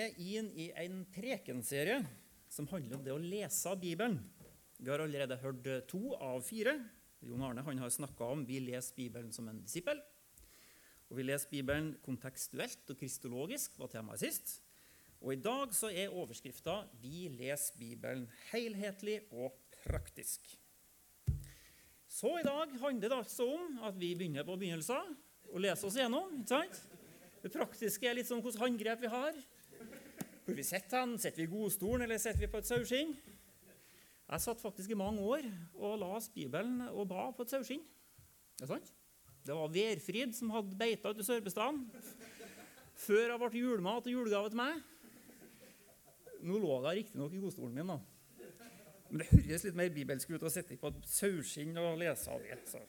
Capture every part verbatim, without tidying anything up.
er inn i en prekenserie som handler om det å lese Bibelen. Vi har allerede hørt to av fire. Jon Arne han har snakket om vi leser Bibelen som en disippel. Og vi leser Bibelen kontekstuelt og kristologisk, var temaet sist. Og i dag så er overskriften vi leser Bibelen helhetlig og praktisk. Så i dag handler det altså om at vi begynner på begynnelsen og leser oss gjennom, ikke sant? Det praktiske er litt sånn hvilke håndgrep vi har. Hvor vi sitter hen, sitter vi i godstolen eller sitter vi på et sauskinn? Jeg satt faktisk i mange år og las Bibelen og ba på et sauskinn. Det er sant? Det var Værfrid som hadde beita ut i Sørbestaden. Før jeg ble julemat og julegave til meg. Nå lå jeg riktig nok i godstolen min da. Men det høres litt mer bibelsk ut å sitte på et sauskinn og lese av det. Så.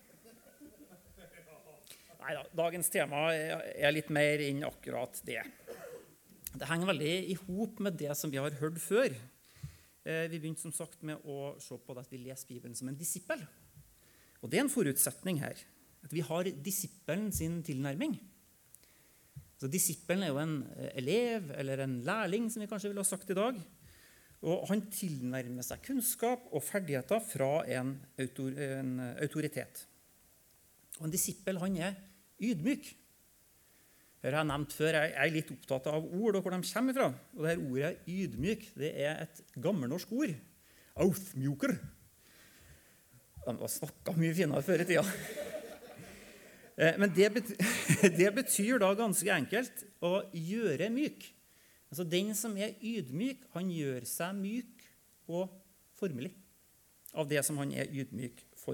Neida, dagens tema er litt mer enn akkurat det. Det henger veldig i hop med det som vi har hørt før. Vi begynte som sagt med å se på det at vi leser Bibelen som en disippel. Og det er en forutsetning her, at vi har disippelen sin tilnærming. Så disippelen er jo en elev eller en lærling, som vi kanskje ville ha sagt i dag. Og han tilnærmer seg kunnskap og ferdigheter fra en, autor, en autoritet. Og en disippel, han er ydmyk. Her har jeg nevnt før, jeg er litt opptatt av ord og hvor de kommer fra. Og dette ordet ydmyk, det er et gammelnorsk ord. Authmjuker. De har snakket mye finere før i tida. Men det betyr, det betyr da ganske enkelt å gjøre myk. Altså den som er ydmyk, han gjør seg myk og formelig av det som han er ydmyk for.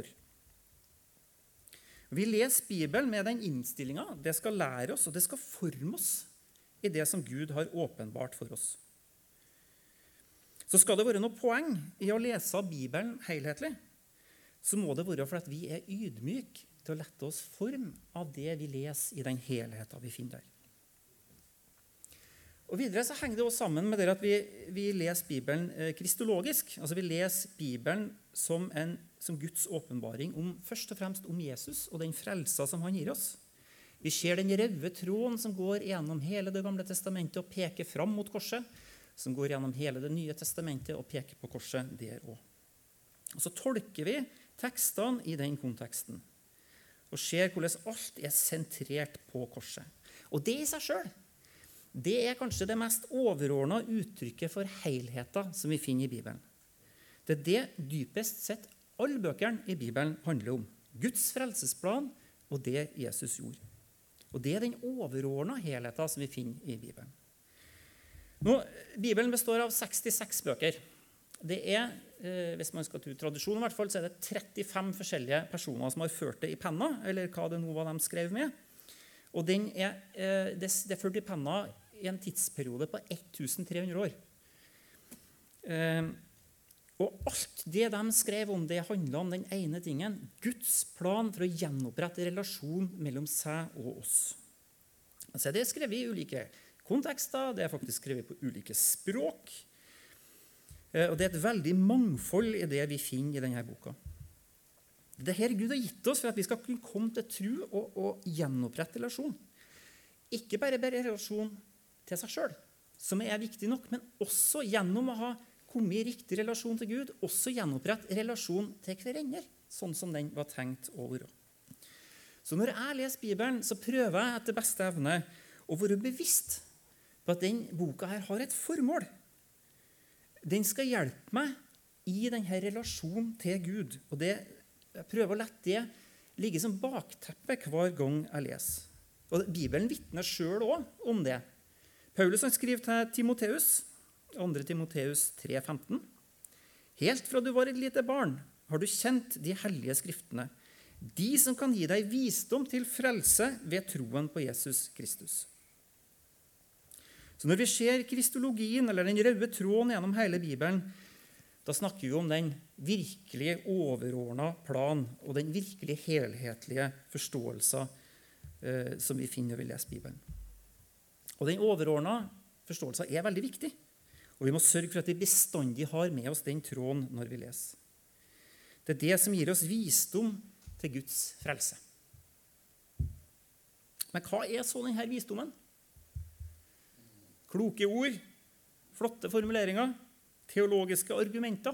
Vi leser Bibelen med den innstillingen. Det skal lære oss, og det skal forme oss i det som Gud har åpenbart for oss. Så skal det være noe poeng i å lese Bibelen helhetlig, så må det være for at vi er ydmyk til å lette oss form av det vi leser i den helheten vi finner der. Og videre så henger det også sammen med det at vi, vi leser Bibelen eh, kristologisk. Altså vi leser Bibelen som, en, som Guds åpenbaring om, først og fremst om Jesus og den frelsa som han gir oss. Vi ser den røde tråden som går gjennom hele det gamle testamentet og peker fram mot korset, som går gjennom hele det nye testamentet og peker på korset der også. Og så tolker vi tekstene i den konteksten og ser hvordan alt er sentrert på korset. Og det i seg selv, det er kanskje det mest overordnede uttrykket for helheten som vi finner i Bibelen. Det er det dypest sett alle bøkene i Bibelen handler om. Guds frelsesplan og det Jesus gjorde. Og det er den overordnede helheten som vi finner i Bibelen. Nå, Bibelen består av sekstiseks bøker. Det er, eh, hvis man skal tro tradisjonen i hvert fall, så er det trettifem forskjellige personer som har ført det i penna, eller hva det nå var de skrev med. Og den er, eh, det, det er ført i penna i en tidsperiode på tolv hundre år. Eh, og alt det de skrev om, det handler om den ene tingen, Guds plan for å gjenopprette relasjon mellom seg og oss. Altså, det er skrevet i ulike kontekster, det er faktisk skrevet på ulike språk, eh, og det er et veldig mangfold i det vi finner i denne boka. Det er her Gud har gitt oss for at vi skal kunne komme til tro og, og gjenopprette relasjon. Ikke bare bare relasjon til seg selv, som er viktig nok, men også gjennom å ha kommet i riktig relasjon til Gud, også gjenopprette relasjon til hverandre, sånn som den var tenkt å være. Så når jeg leser Bibelen, så prøver jeg etter beste evne å være bevisst på at den boka her har et formål. Den skal hjelpe meg i denne relasjonen til Gud, og det, jeg prøver å lette det ligge som bakteppe hver gang jeg leser. Og Bibelen vitner selv også om det. Paulus han skriver til Timoteus, andre Timoteus tre femten. Helt fra du var et lite barn, har du kjent de hellige skriftene, de som kan gi deg visdom til frelse ved troen på Jesus Kristus. Så når vi ser kristologien, eller den røde tråden gjennom hele Bibelen, da snakker vi om den virkelig overordnede plan, og den virkelig helhetlige forståelsen eh, som vi finner når vi leser Bibelen. Og den overordnede forståelsen er veldig viktig, og vi må sørge for at vi bestandig har med oss den tråden når vi leser. Det er det som gir oss visdom til Guds frelse. Men hva er så denne visdommen? Kloke ord, flotte formuleringer, teologiske argumenter.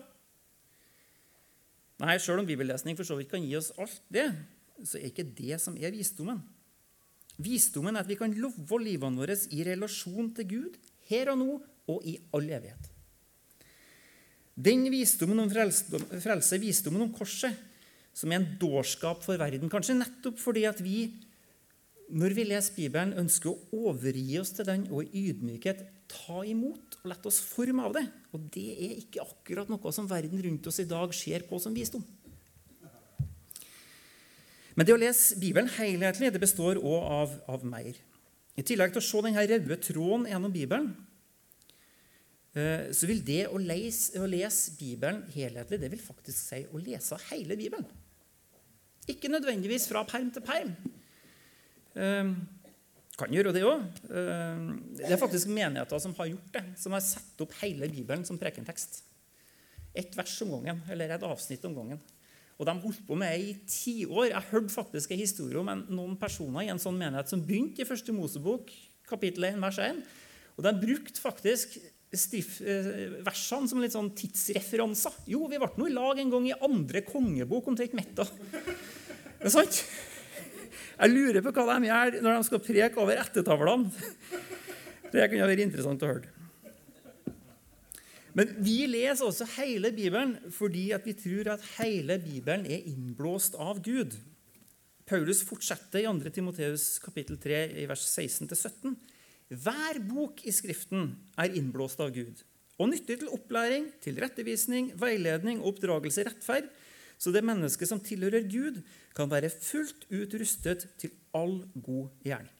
Nei, selv om bibellesning for så vidt kan gi oss alt det, så er ikke det som er visdommen. Visdommen er at vi kan love livene våre i relasjon til Gud, her og nå og i all evighet. Den visdommen om frelse, frelse visdommen om korset, som er en dårskap for verden, kanskje nettopp fordi at vi, når vi leser Bibelen, ønsker å overgi oss til den og i ydmykhet ta imot og lette oss forme av det. Og det er ikke akkurat noe som verden rundt oss i dag ser på som visdom. Men det å lese Bibelen helhetlig, det består også av, av mer. I tillegg til å se denne røde tråden gjennom Bibelen, så vil det å lese, å lese Bibelen helhetlig, det vil faktisk si å lese hele Bibelen. Ikke nødvendigvis fra perm til perm. Kan gjøre det også. Det er faktisk menigheter som har gjort det, som har satt opp hele Bibelen som prekentekst. Et vers om gangen, eller et avsnitt om gangen. Og de holdt på med det i ti år. Jeg hørte faktisk en historie om en, noen personer i en sånn menighet som begynte i første Mosebok, kapittel én, vers én. Og de brukte faktisk stif, eh, versene som litt sånn tidsreferanser. Jo, vi ble nå i lag en gang i andre kongebok om teit metta. Det er sant? Jeg lurer på hva de gjør når de skal preke over ettertavlene. Det kunne være interessant å høre. Men vi leser også hele Bibelen fordi at vi tror at hele Bibelen er innblåst av Gud. Paulus fortsetter i andre Timoteus kapittel tre i vers seksten til sytten. Hver bok i Skriften er innblåst av Gud, og nyttig til opplæring, til rettevisning, veiledning og oppdragelse i rettferd, så det mennesket som tilhører Gud kan være fullt ut rustet til all god gjerning.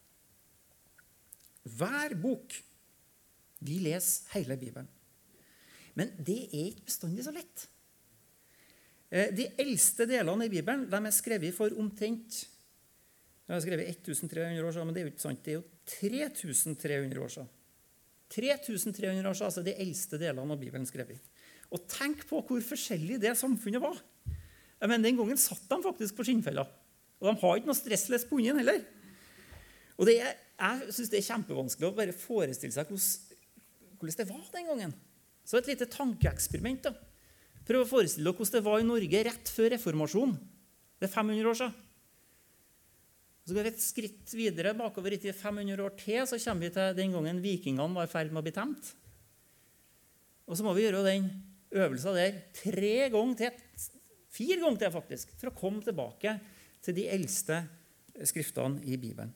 Hver bok. Vi leser hele Bibelen. Men det er ikke bestandig så lett. De eldste delene i Bibelen de er skrevet for omtrent Jeg har skrevet tretten hundre år siden, men det er jo ikke sant. Det er jo tre tusen tre hundre år siden. tre tusen tre hundre år siden, altså de eldste delene av Bibelen skrevet. Og tenk på hvor forskjellig det samfunnet var. Men den gangen satt de faktisk på skinnfeller. Og de har ikke noe stressless på hunden heller. Og det er, jeg synes det er kjempevanskelig å bare forestille seg hvordan, hvordan det var den gangen. Så et lite tankeeksperiment da. Prøv å forestille dere hvordan det var i Norge rett før reformasjonen. Det er fem hundre år siden. Så går vi et skritt videre bakover i tid fem hundre år til, så kommer vi til den gangen vikingene var i ferd med å bli temt. Og så må vi gjøre den øvelsen der tre ganger til, fire ganger til faktisk, for å komme tilbake til de eldste skriftene i Bibelen.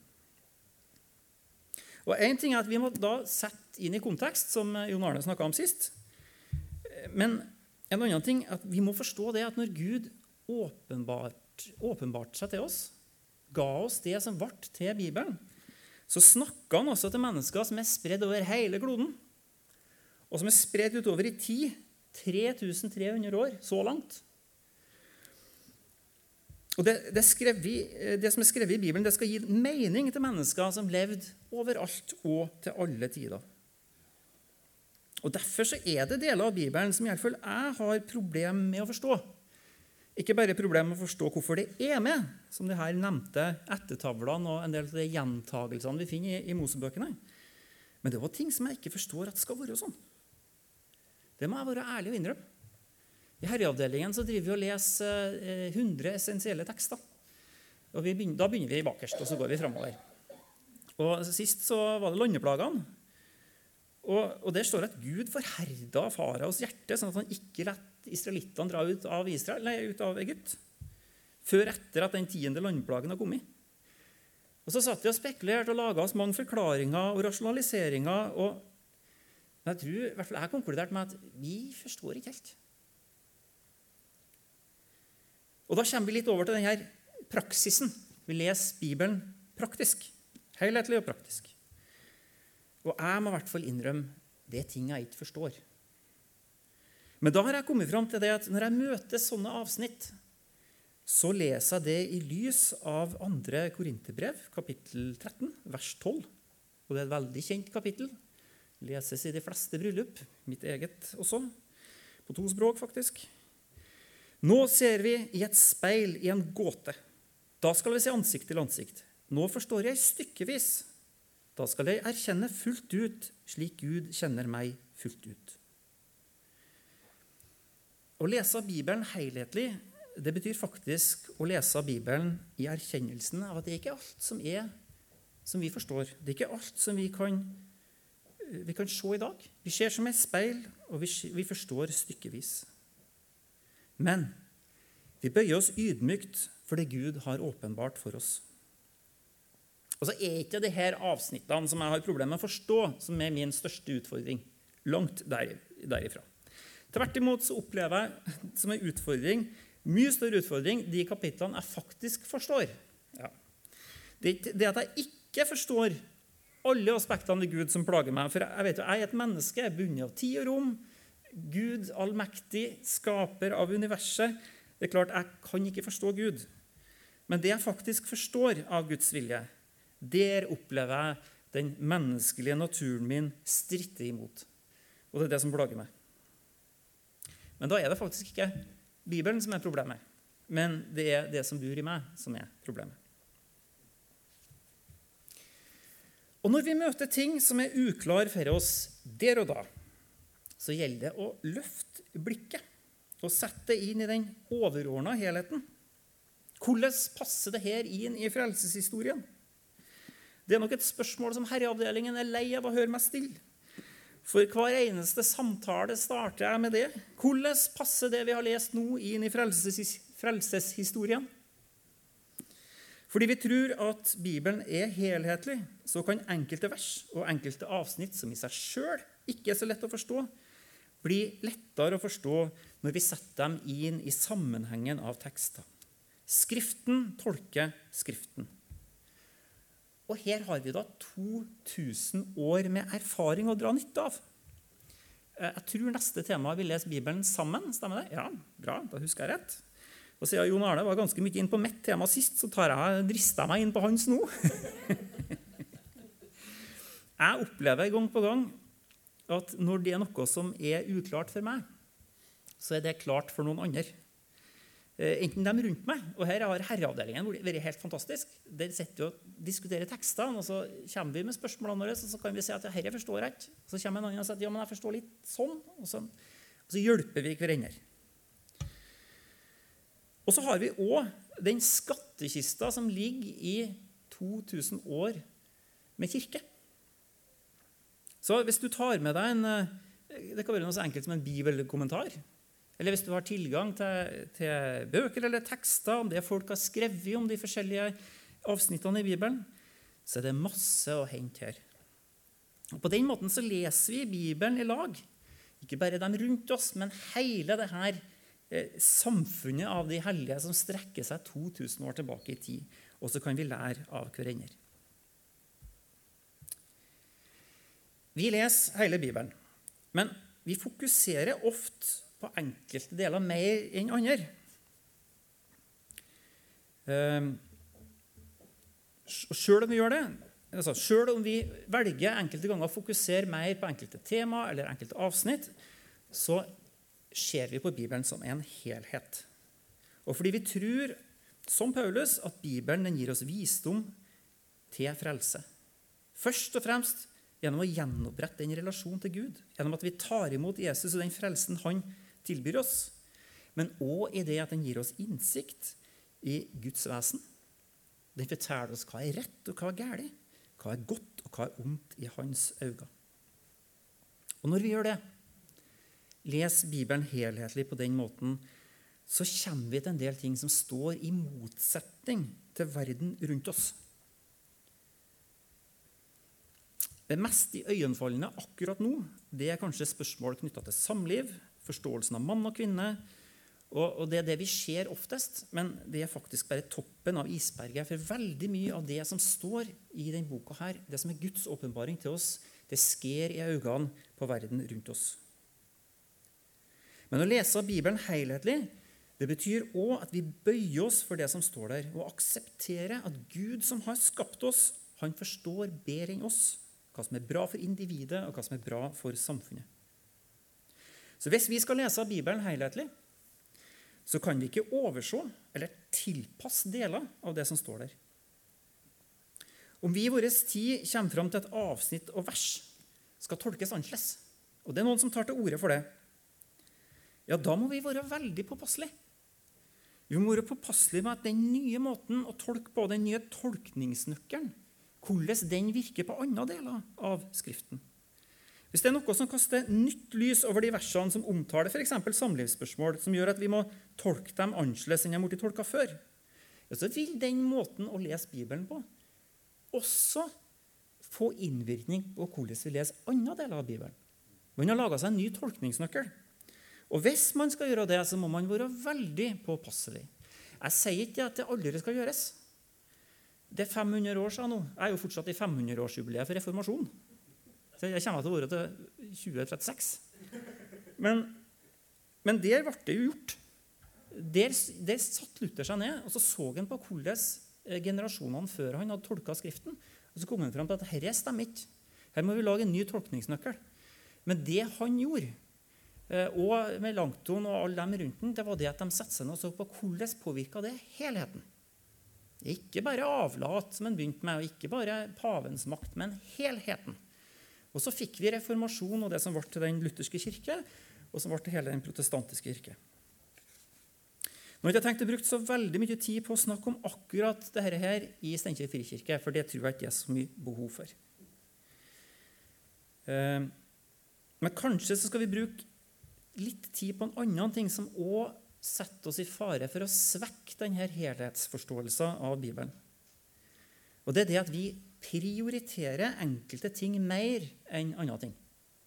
Og en ting er at vi må da sette inn i kontekst, som Jon Arne snakket om sist. Men en annen ting er at vi må forstå det at når Gud åpenbart, åpenbart seg til oss, ga oss det som ble til Bibelen, så snakket han også til mennesker som er spredd over hele kloden, og som er spredd utover i tid, tre tusen tre hundre år, så langt. Og det, det, skrevet, det som er skrevet i Bibelen, det skal gi mening til mennesker som levde overalt og til alle tider. Og derfor så er det deler av Bibelen som i hvert fall jeg har problem med å forstå. Ikke bare problem med å forstå hvorfor det er med, som de her nevnte ettertavlene og en del av de gjentagelsene vi finner i, i Mosebøkene. Men det var ting som jeg ikke forstår at skal være sånn. Det må jeg være ærlig og innrømme. I herreavdelingen så driver vi og leser eh, hundre essensielle tekster. Og vi begynner, da begynner vi bakerst, og så går vi fremover. Og sist så var det landeplagene. Og, og der står at Gud forherda faraos hjerte, sånn at han ikke lett israelittene dra ut av, Israel, nei, ut av Egypt, før etter at den tiende landplagen har kommet. Og så satt vi og spekulerte og laget oss mange forklaringer og rasjonaliseringer, og jeg tror, i hvert fall jeg har konkludert med at vi forstår ikke helt. Og da kommer vi litt over til denne praksisen. Vi leser Bibelen praktisk, helhetlig og praktisk. Og jeg må i hvert fall innrømme det er ting jeg ikke forstår. Men da har jeg kommet frem til det at når jeg møter sånne avsnitt, så leser jeg det i lys av andre Korinterbrev, kapittel tretten, vers tolv. Og det er et veldig kjent kapittel. Leses i de fleste bryllup, mitt eget også, på to språk faktisk. Nå ser vi i et speil i en gåte. Da skal vi se ansikt til ansikt. Nå forstår jeg stykkevis. Da skal jeg erkjenne fullt ut, slik Gud kjenner meg fullt ut. Å lese Bibelen helhetlig, det betyr faktisk å lese Bibelen i erkjennelsen av at det ikke er alt som er som vi forstår. Det er ikke alt som vi kan, vi kan se i dag. Vi ser som et speil, og vi, vi forstår stykkevis. Men vi bøyer oss ydmykt for det Gud har åpenbart for oss. Og så er ikke det her avsnittene som jeg har problemer med å forstå, som er min største utfordring. Langt der, derifra. Tvert imot så opplever jeg som en utfordring, mye større utfordring, de kapitlene jeg faktisk forstår. Ja. Det, det at jeg ikke forstår alle aspektene ved Gud som plager meg, for jeg vet jo, jeg er et menneske, jeg er bundet av tid og rom, Gud allmektig, skaper av universet. Det er klart, jeg kan ikke forstå Gud. Men det jeg faktisk forstår av Guds vilje, der opplever jeg den menneskelige naturen min stritte imot. Og det er det som plager meg. Men da er det faktisk ikke Bibelen som er problemet, men det er det som bor i meg som er problemet. Og når vi møter ting som er uklar for oss der og da, så gjelder det å løfte blikket og sette det inn i den overordnede helheten. Hvordan passer det her inn i frelseshistorien? Det er nok et spørsmål som herreavdelingen er lei av å høre meg stille. For hver eneste samtale starter jeg med det. Hvordan passer det vi har lest nå inn i frelses, frelseshistorien? Fordi vi tror at Bibelen er helhetlig, så kan enkelte vers og enkelte avsnitt som i seg selv ikke er så lett å forstå, bli lettere å forstå når vi setter dem inn i sammenhengen av tekster. Skriften tolker Skriften. Og her har vi da to tusen år med erfaring å dra nytte av. Jeg tror neste tema vi leser Bibelen sammen, stemmer det? Ja, bra, da husker jeg rett. Og siden Jon Arne var ganske mye inn på mitt tema sist, så tar jeg, drister jeg meg inn på hans nå. Jeg opplever gang på gang at når det er noe som er uklart for meg, så er det klart for noen andre. Enten de rundt meg, og her har herreavdelingen vært helt fantastisk. Der sitter vi og diskuterer tekstene, og så kommer vi med spørsmålene våre, og så kan vi si at ja, herre forstår jeg ikke. Og så kommer en annen og sier, ja, men jeg forstår litt sånn, og så, og så hjelper vi hverandre. Og så har vi også den skattekista som ligger i to tusen år med kirke. Så hvis du tar med deg en, det kan være noe så enkelt som en bibelkommentar, eller hvis du har tilgang til, til bøker eller tekster, om det folk har skrevet om de forskjellige avsnittene i Bibelen, så er det masse å hente her. Og på den måten så leser vi Bibelen i lag. Ikke bare dem rundt oss, men hele det her eh, samfunnet av de hellige som strekker seg to tusen år tilbake i tid. Og så kan vi lære av hverandre. Vi leser hele Bibelen, men vi fokuserer ofte på enkelte deler mer enn andre. Selv om vi gjør det, altså selv om vi velger enkelte ganger å fokusere mer på enkelte tema eller enkelte avsnitt, så ser vi på Bibelen som en helhet. Og fordi vi tror, som Paulus, at Bibelen den gir oss visdom til frelse. Først og fremst gjennom å gjenopprette den relasjonen til Gud, gjennom at vi tar imot Jesus og den frelsen han tilbyr oss, men også i det at den gir oss innsikt i Guds vesen. Den forteller oss hva er rett og hva er galt, hva er godt og hva er ondt i hans øyne. Og når vi gjør det, les Bibelen helhetlig på den måten, så kommer vi til en del ting som står i motsetning til verden rundt oss. Det mest i øyenfallende akkurat nå, det er kanskje spørsmål knyttet til samliv, forståelsen av mann og kvinne, og, og det er det vi ser oftest, men det er faktisk bare toppen av isberget, for veldig mye av det som står i den boka her, det som er Guds åpenbaring til oss, det sker i øynene på verden rundt oss. Men å lese Bibelen helhetlig, det betyr også at vi bøyer oss for det som står der, og aksepterer at Gud som har skapt oss, han forstår bedre enn oss, hva som er bra for individet, og hva som er bra for samfunnet. Så hvis vi skal lese Bibelen helhetlig, så kan vi ikke overse eller tilpasse deler av det som står der. Om vi i vår tid kommer fram til et avsnitt og vers skal tolkes annerledes, og det er noen som tar til orde for det, ja, da må vi være veldig påpasselige. Vi må være påpasselige med at den nye måten å tolke på, den nye tolkningsnøkkelen, hvordan den virker på andre deler av Skriften. Hvis det er noe som kaster nytt lys over de versene som omtaler for eksempel samlivsspørsmål, som gjør at vi må tolke dem annerledes enn de har blitt tolket før, ja, så vil den måten å lese Bibelen på også få innvirkning på hvordan vi leser andre deler av Bibelen. Man har laget seg en ny tolkningsnøkkel. Og hvis man skal gjøre det, så må man være veldig påpasselig. Jeg sier ikke at det aldri skal gjøres. Det er fem hundre år siden nå. Jeg er jo fortsatt i fem hundre-årsjubileet for reformasjonen. Så jeg kommer til å være til tjue trettiseks. Men, men der ble det jo gjort. Der, der satt Luther seg ned, og så så han på hvordan generasjonene før han hadde tolket Skriften. Og så kom han frem til at dette stemmer ikke. Her må vi lage en ny tolkningsnøkkel. Men det han gjorde, og Melanchthon og alle dem rundt den, det var det at de satte seg ned og så på hvordan påvirket det helheten. Ikke bare avlat, som han begynte med, og ikke bare pavens makt, men helheten. Og så fikk vi reformasjon og det som ble til den lutherske kirke, og som ble til hele den protestantiske kirke. Nå har jeg tenkt å bruke så veldig mye tid på å snakke om akkurat dette her i Steinkjer frikirke, for det tror jeg ikke er så mye behov for. Men kanskje så skal vi bruke litt tid på en annen ting som også setter oss i fare for å svekke denne helhetsforståelsen av Bibelen. Og det er det at vi prioriterer enkelte ting mer enn andre ting.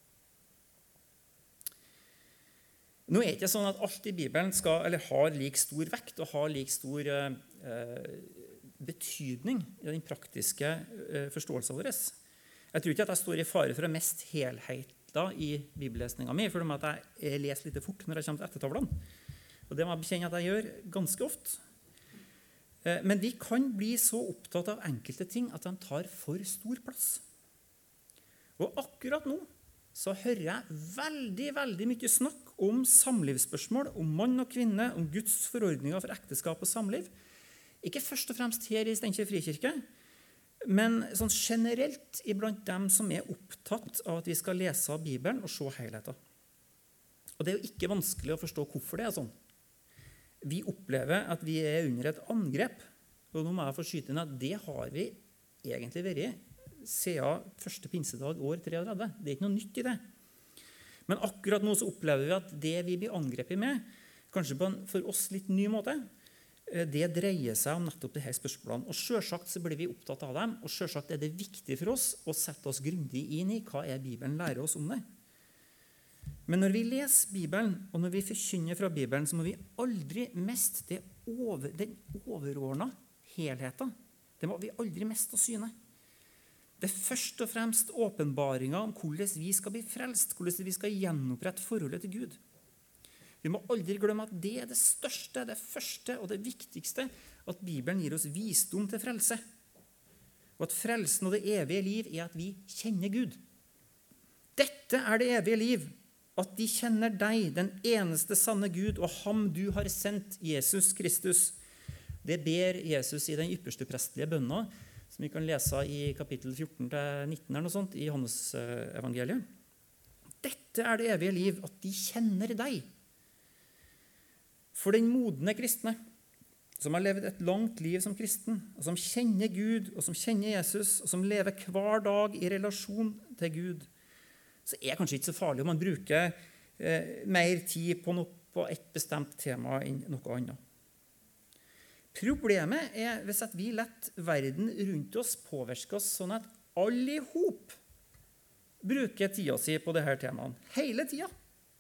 Nå er det ikke sånn at alt i Bibelen skal, eller har lik stor vekt og har lik stor eh, betydning i den praktiske eh, forståelsen vår. Jeg tror ikke at jeg står i fare for å miste helheten i bibellesningen min, for at jeg leser litt fort når jeg kommer til ettertavlene. Og det må jeg bekjenne at jeg gjør ganske ofte. Eh, men vi kan bli så opptatt av enkelte ting at de tar for stor plass. Og akkurat nå så hører jeg veldig, veldig mye snakk om samlivsspørsmål, om mann og kvinne, om Guds forordninger for ekteskap og samliv. Ikke først og fremst her i Steinkjer frikirke, men sånn generelt iblant dem som er opptatt av at vi skal lese Bibelen og se helheten. Og det er jo ikke vanskelig å forstå hvorfor det er sånn. Vi opplever at vi er under et angrep, og nå må jeg få skyte inn at det har vi egentlig vært siden første pinsedag år treogtredve. Det er ikke noe nytt i det. Men akkurat nå så opplever vi at det vi blir angrepet med, kanskje på en for oss litt ny måte, det dreier seg om nettopp disse spørsmålene. Og selvsagt så blir vi opptatt av dem, og selvsagt er det viktig for oss å sette oss grundig inn i hva er Bibelen lærer oss om det. Men når vi leser Bibelen, og når vi forkynner fra Bibelen, så må vi aldri miste det over, den overordnede helheten. Det må vi aldri miste å syne. Det er først og fremst åpenbaringer om hvordan vi skal bli frelst, hvordan vi skal gjenopprette forholdet til Gud. Vi må aldri glemme at det er det største, det første og det viktigste, at Bibelen gir oss visdom til frelse. Og at frelsen og det evige liv er at vi kjenner Gud. Dette er det evige liv, at de kjenner deg, den eneste sanne Gud, og ham du har sendt, Jesus Kristus. Det ber Jesus i den ypperste prestelige bønna, som vi kan lese i kapittel fjorten til nitten eller noe sånt i Johannes evangeliet. Dette er det evige liv, at de kjenner deg. For den modne kristne, som har levd et langt liv som kristen, og som kjenner Gud, og som kjenner Jesus, og som lever hver dag i relasjon til Gud, så er det kanskje ikke så farlig om man bruker eh, mer tid på, noe, på et bestemt tema enn noe annet. Problemet er hvis at vi lett verden rundt oss påvirke oss sånn at alle i hop bruker tida si på dette temaet, hele tida.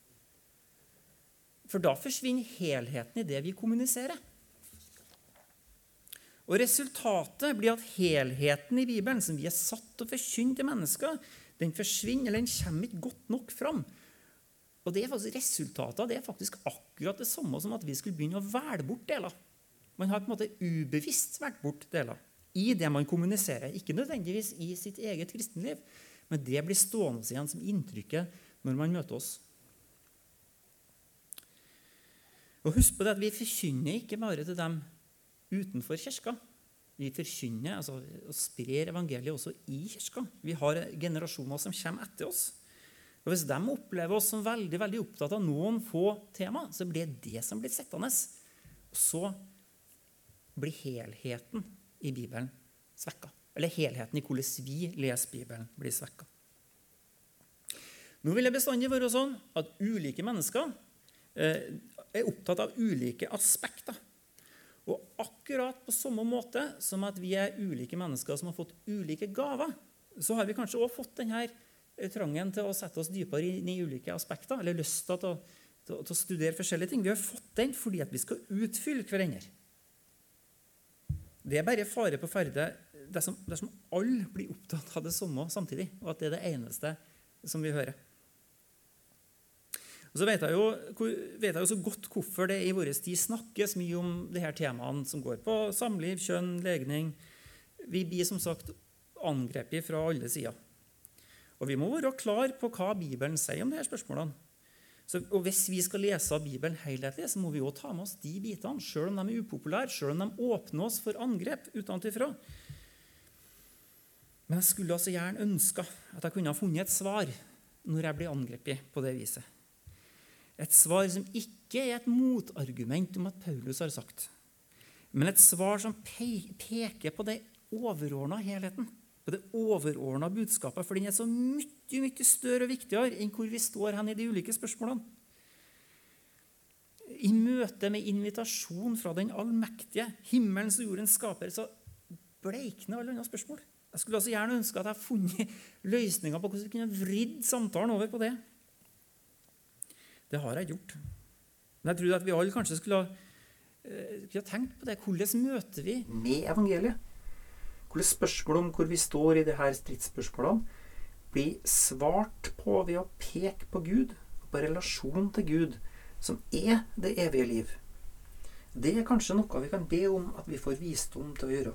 For da forsvinner helheten i det vi kommuniserer. Og resultatet blir at helheten i Bibelen, som vi er satt til å forkynne til mennesker, den forsvinner, eller den kommer ikke godt nok fram. Og det er faktisk resultatet, det er faktisk akkurat det samme som at vi skulle begynne å velge bort deler. Man har på en måte ubevisst vært bort deler i det man kommuniserer. Ikke nødvendigvis i sitt eget kristenliv, men det blir stående igjen som inntrykket når man møter oss. Og husk på det at vi forkynner ikke bare til dem utenfor kirka. Vi forkynner, altså, og sprer evangeliet også i kirka. Vi har generasjoner som kommer etter oss. Og hvis de opplever oss som veldig, veldig opptatt av noen få tema, så blir det som blir settende. Og så blir helheten i Bibelen svekket. Eller helheten i hvordan vi leser Bibelen blir svekket. Nå vil det bestandig være sånn at ulike mennesker eh, er opptatt av ulike aspekter. Og akkurat på samme måte som at vi er ulike mennesker som har fått ulike gaver, så har vi kanskje også fått denne trangen til å sette oss dypere inn i ulike aspekter, eller lyst til å, til, til å studere forskjellige ting. Vi har fått den fordi at vi skal utfylle hverandre. Det er bare fare på ferde dersom, dersom alle blir opptatt av det samme samtidig, og at det er det eneste som vi hører. Og så vet jeg, jo, vet jeg jo så godt hvorfor det i vår tid snakkes mye om de her temaene som går på samliv, kjønn, legning. Vi blir som sagt angrepet fra alle sider. Og vi må være klar på hva Bibelen sier om de her spørsmålene. Så, og hvis vi skal lese Bibelen helhetlig, så må vi jo ta med oss de bitene, selv om de er upopulære, selv om de åpner oss for angrep utenfra. Men jeg skulle altså gjerne ønske at jeg kunne ha funnet et svar når jeg blir angrepet på det viset. Et svar som ikke er et motargument om at Paulus har sagt, men et svar som peker på det overordnede helheten, på det overordnede budskapet, for den er så mye, mye større og viktigere enn hvor vi står hen i de ulike spørsmålene. I møte med invitasjon fra den allmektige, himmelens og jordens skaper, så bleikner alle andre spørsmål. Jeg skulle altså gjerne ønske at jeg funnet løsninger på hvordan vi kunne vridd samtalen over på det. Det har jeg gjort. Men jeg tror at vi alle kanskje skulle ha, skulle ha tenkt på det. Hvordan møter vi med evangeliet? Hvordan spørsmål om hvor vi står i det her stridsspørsmålene blir svart på ved å peke på Gud, på relasjon til Gud, som er det evige liv. Det er kanskje noe vi kan be om at vi får visdom til å gjøre.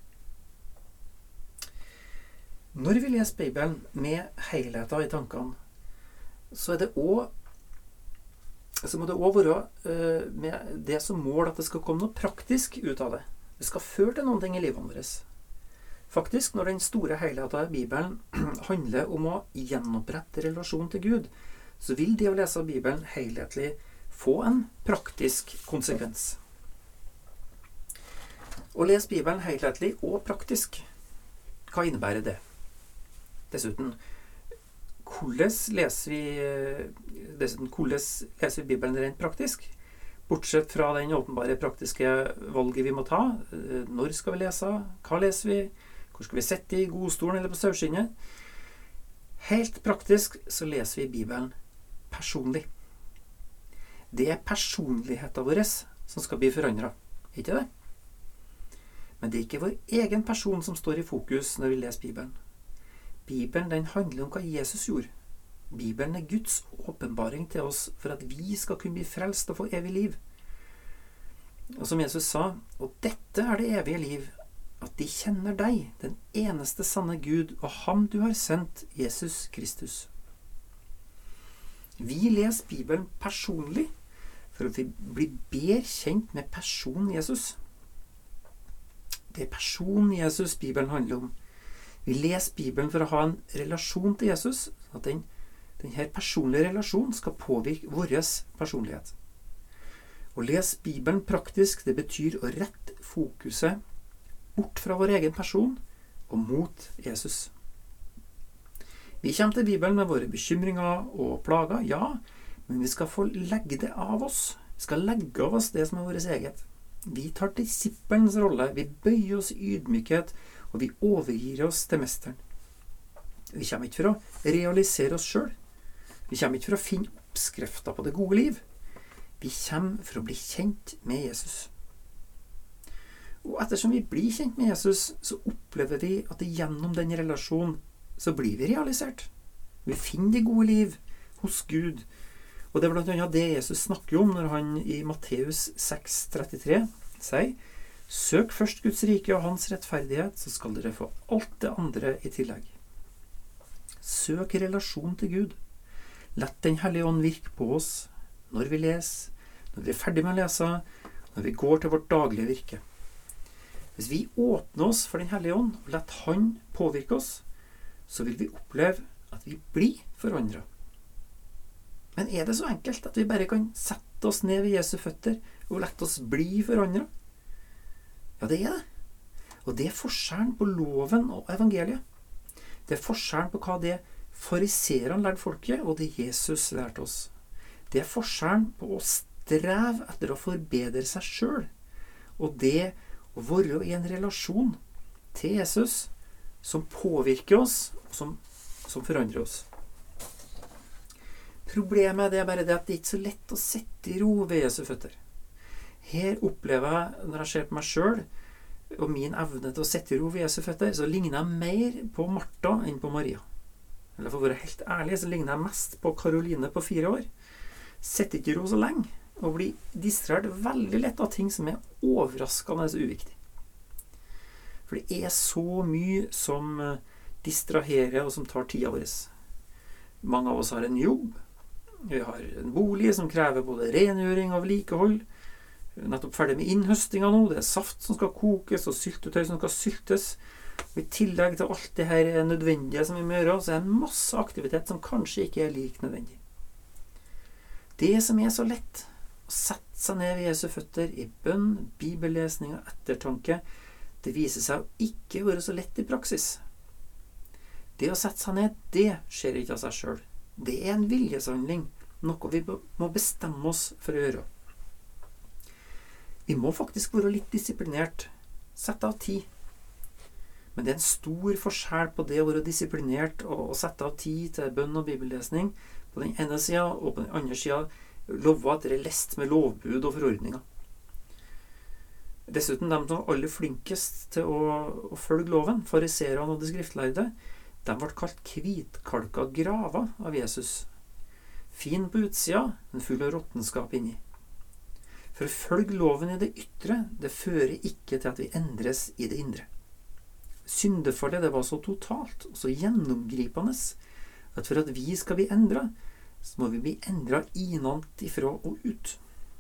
Når vi leser Bibelen med helheten i tankene, så er det også så må det også være uh, med det som mål at det skal komme noe praktisk ut av det. Det skal føre til noen ting i livet vårt. Faktisk, når den store helheten i Bibelen handler om å gjenopprette relasjon til Gud, så vil det å lese Bibelen helhetlig få en praktisk konsekvens. Å lese Bibelen helhetlig og praktisk, hva innebærer det? Dessuten, hvordan leser vi, dessuten, hvordan leser vi Bibelen rent praktisk? Bortsett fra den åpenbare praktiske valget vi må ta. Når skal vi lese? Hva leser vi? Hvor skal vi sette i godstolen eller på støvskinnet? Helt praktisk så leser vi Bibelen personlig. Det er personligheten vår som skal bli forandret. Ikke det? Men det er ikke vår egen person som står i fokus når vi leser Bibelen. Bibelen den handler om hva Jesus gjorde. Bibelen er Guds åpenbaring til oss for at vi skal kunne bli frelst og få evig liv. Og som Jesus sa, og dette er det evige liv, at de kjenner deg, den eneste sanne Gud, og ham du har sendt, Jesus Kristus. Vi leser Bibelen personlig for at vi blir bedre kjent med personen Jesus. Det er personen Jesus Bibelen handler om. Vi leser Bibelen for å ha en relasjon til Jesus, at den, denne personlige relasjonen skal påvirke vår personlighet. Å lese Bibelen praktisk, det betyr å rette fokuset bort fra vår egen person og mot Jesus. Vi kommer til Bibelen med våre bekymringer og plager, ja, men vi skal få legge det av oss. Vi skal legge av oss det som er vårt eget. Vi tar disippelens rolle, vi bøyer oss i ydmykhet, og vi overgir oss til mesteren. Vi kommer ikke for å realisere oss selv. Vi kommer ikke for å finne oppskrifter på det gode liv. Vi kommer for å bli kjent med Jesus. Og ettersom vi blir kjent med Jesus, så opplever vi at gjennom den relasjonen så blir vi realisert. Vi finner det gode liv hos Gud. Og det er blant annet det Jesus snakker om når han i Matteus seks trettitre sier: søk først Guds rike og hans rettferdighet, så skal dere få alt det andre i tillegg. Søk relasjon til Gud. Lett den Hellige Ånd virke på oss når vi leser, når vi er ferdig med å lese, når vi går til vårt daglige virke. Hvis vi åpner oss for Den hellige ånd og lar Han påvirke oss, så vil vi oppleve at vi blir forandret. Men er det så enkelt at vi bare kan sette oss ned ved Jesu føtter og la oss bli forandret? Ja, det er det. Og det er forskjellen på loven og evangeliet. Det er forskjellen på hva det fariserene lærte folket, og det Jesus lærte oss. Det er forskjellen på å streve etter å forbedre seg selv, og det å være i en relasjon til Jesus som påvirker oss, og som, som forandrer oss. Problemet er bare det at det ikke er så lett å sitte i ro ved Jesu føtter. Her opplever jeg, når jeg ser på meg selv, og min evne til å sitte i ro ved Jesu føtter, så ligner jeg mer på Martha enn på Maria. Eller for å være helt ærlig, så ligner jeg mest på Karoline på fire år. Sitter ikke i ro så lenge, og blir distrahert veldig lett av ting som er overraskende uviktig. For det er så mye som distraherer og som tar tida vår. Mange av oss har en jobb. Vi har en bolig som krever både rengjøring og vedlikehold. Vi er nettopp ferdig med innhøstinga nå. Det er saft som skal kokes, og syltetøy som skal syltes. Og i tillegg til alt det her nødvendige som vi må gjøre, så er det en masse aktivitet som kanskje ikke er like nødvendig. Det som er så lett, å sette seg ned ved Jesu føtter i bønn, bibellesning og ettertanke, det viser seg å ikke være så lett i praksis. Det å sette seg ned, det skjer ikke av seg selv. Det er en viljeshandling, noe vi må bestemme oss for å gjøre. Vi må faktisk være litt disiplinert, sette av tid. Men det er en stor forskjell på det å være disiplinert og sette av tid til bønn og bibellesning på den ene siden, og på den andre siden love at det er lest med lovbud og forordninger. Dessuten, de som var aller flinkest til å, å følge loven, fariserene og de skriftlærde, de ble kalt hvitkalka graver av Jesus. Fin på utsida, men full av råttenskap inni. For å følge loven i det ytre, det fører ikke til at vi endres i det indre. Syndefallet, det var så totalt og så gjennomgripende at for at vi skal bli endret, så må vi bli endret innant ifra og ut.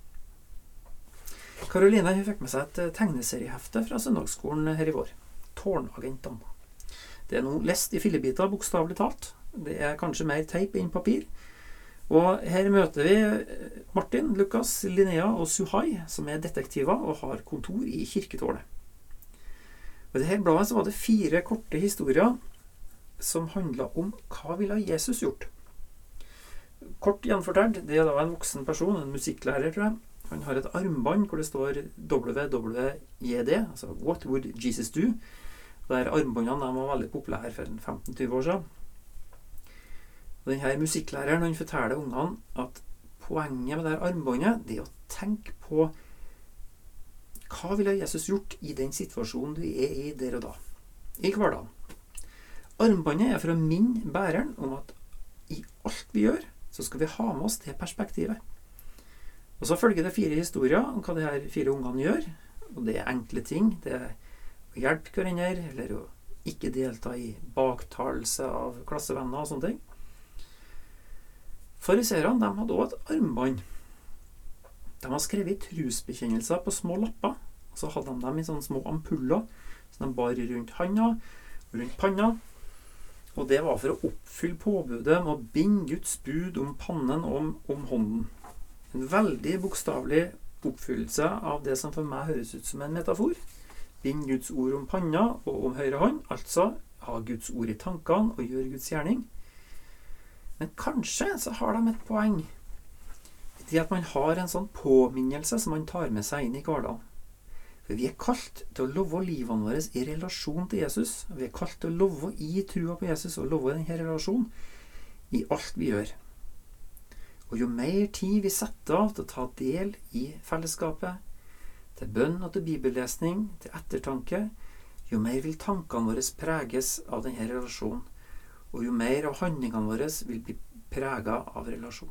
Karoline, hun fikk med seg et tegneseriehefte fra søndagsskolen her i vår. Tårnagentene. Det er nå lest i fillebiter, bokstavelig talt. Det er kanskje mer teip enn papir. Og her møter vi Martin, Lukas, Linnea og Suhai, som er detektiver og har kontor i kirketårnet. Og i dette bladet så var det fire korte historier som handlet om hva ville Jesus gjort. Kort gjenfortalt, det er da en voksen person, en musikklærer, tror jeg. Han har et armbånd hvor det står W W J D, altså What would Jesus do? Og de armbåndene de var veldig populære for femten til tjue år siden. Og denne musikklæreren han forteller ungene at poenget med dette armbåndet det er å tenke på hva ville Jesus gjort i den situasjonen du er i der og da, i hverdagen. Armbåndet er for å minne bæreren om at i alt vi gjør, så skal vi ha med oss det perspektivet. Og så følger det fire historier om hva de her fire ungene gjør, og det er enkle ting. Det er å hjelpe hverandre, eller å ikke delta i baktalelse av klassevenner og sånne ting. Fariserene, de hadde også et armbånd. De har skrevet trosbekjennelser på små lapper, og så hadde de dem i sånne små ampuller, som de bar rundt handa, rundt panna, og det var for å oppfylle påbudet med å binde Guds bud om pannen og om, om hånden. En veldig bokstavelig oppfyllelse av det som for meg høres ut som en metafor. Bind Guds ord om panna og om høyre hånd, altså ha Guds ord i tankene og gjøre Guds gjerning. Men kanskje så har de et poeng i at man har en sånn påminnelse som man tar med seg inn i hverdagen. For vi er kalt til å love livene våre i relasjon til Jesus. Vi er kalt til å love i trua på Jesus og love denne relasjonen i alt vi gjør. Og jo mer tid vi setter av til å ta del i fellesskapet, til bønn og til bibellesning, til ettertanke, jo mer vil tankene våre preges av denne relasjonen, og jo mer av handlingene våre vil bli preget av relasjonen.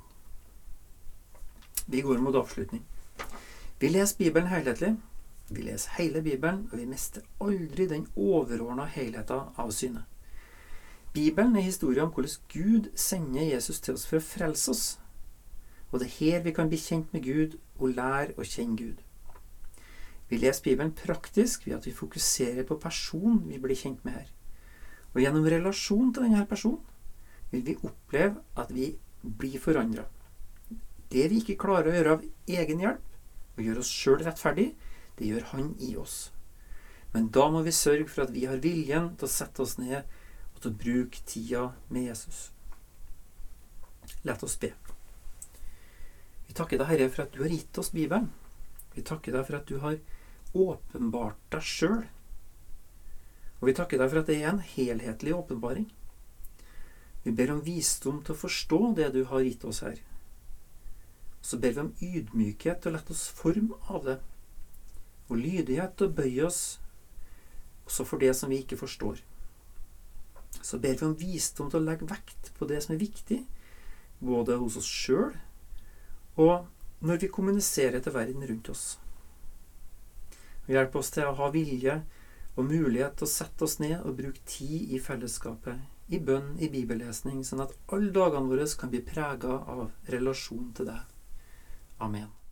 Vi går mot avslutning. Vi leser Bibelen helhetlig, vi leser hele Bibelen, og vi mister aldri den overordnede helheten av synet. Bibelen er historien om hvordan Gud sender Jesus til oss for å frelse oss, og det er her vi kan bli kjent med Gud og lære å kjenne Gud. Vi leser Bibelen praktisk ved at vi fokuserer på personen vi blir kjent med her. Og gjennom relasjon til denne personen vil vi oppleve at vi blir forandret. Det vi ikke klarer å gjøre av egen hjelp, og gjøre oss selv rettferdig, det gjør han i oss. Men da må vi sørge for at vi har viljen til å sette oss ned og til å bruke tida med Jesus. Lett oss be. Vi takker deg, Herre, for at du har gitt oss Bibelen. Vi takker deg for at du har åpenbart deg selv. Og vi takker deg for at det er en helhetlig åpenbaring. Vi ber om visdom til å forstå det du har gitt oss her. Så ber vi om ydmykhet til å lette oss form av det, og lydighet til å bøye oss også for det som vi ikke forstår. Så ber vi om visdom til å legge vekt på det som er viktig, både hos oss selv og når vi kommuniserer til verden rundt oss. Og hjelp oss til å ha vilje og mulighet til å sette oss ned og bruke tid i fellesskapet, i bønn, i bibellesning, sånn at alle dagene våre kan bli preget av relasjon til deg. Amen.